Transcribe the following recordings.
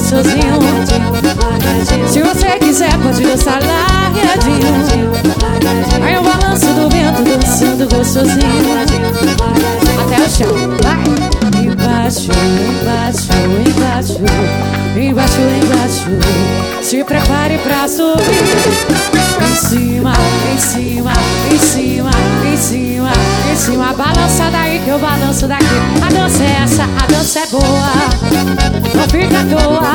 gostosinho. Se você quiser pode dançar largadinho. Aí o balanço do vento dançando gostosinho. Até o chão, vai. Embaixo, embaixo, embaixo, embaixo, embaixo. Se prepare pra subir. Em cima, em cima, em cima, em cima, em cima. Balança daí que eu balanço daqui. A dança é essa, a dança é boa. Não fica à toa.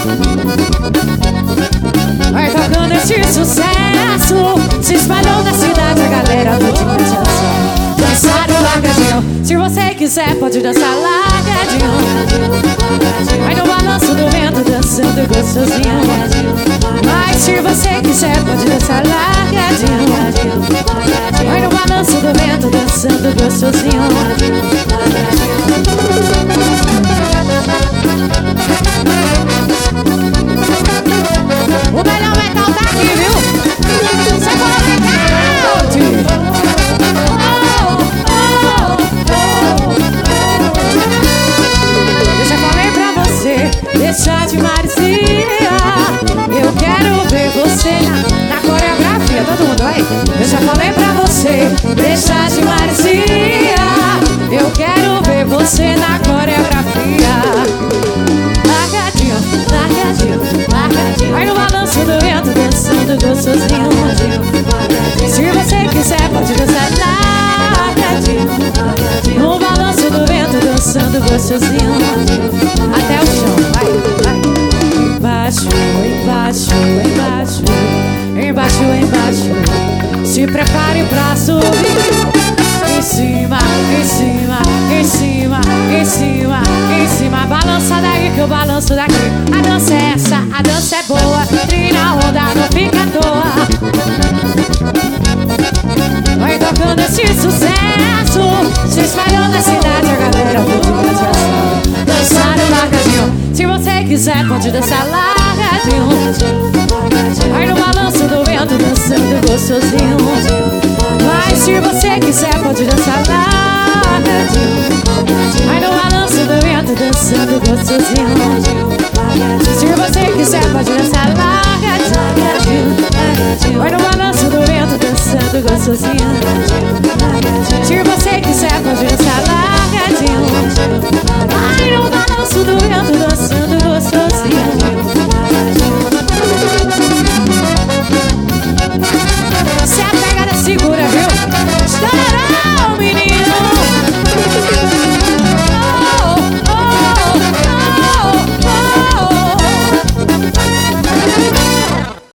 Vai tocando esse sucesso. Se espalhou na cidade a galera do dia de ação. Dançaram largadinho. Se você quiser pode dançar largadinho. Vai no balanço do vento dançando gostosinho. Mas se você quiser pode dançar largadinho. Vai no balanço do vento dançando gostosinho. O melhor metal tá aqui, viu? Você coloca eu já falei pra você deixar de Marizia. Eu quero ver você na coreografia. Todo mundo aí. Eu já falei pra você deixar de Marizia. Eu quero ver você na coreografia. Largadinho, largadinho, largadinho. Vai no balanço do vento dançando gostosinho. Se você quiser pode dançar largadinho. No balanço do vento dançando gostosinho. Até o chão, vai, vai. Embaixo, embaixo, embaixo, embaixo, embaixo. Se prepare pra subir. Em cima, em cima, em cima, em cima, em cima. Balança daí que eu balanço daqui. A dança é essa, a dança é boa. Trina onda, não fica à toa. Vai tocando esse sucesso. Se espalhou na cidade a galera do dia de ação. Dançaram largadinho. Se você quiser pode dançar largadinho. Vai no balanço do vento dançando gostosinho. Mas se você quiser pode dançar largadinho. Vai no balanço do vento dançando gostosinho. Se você quiser pode dançar largadinho. Vai no balanço do vento dançando gostosinho.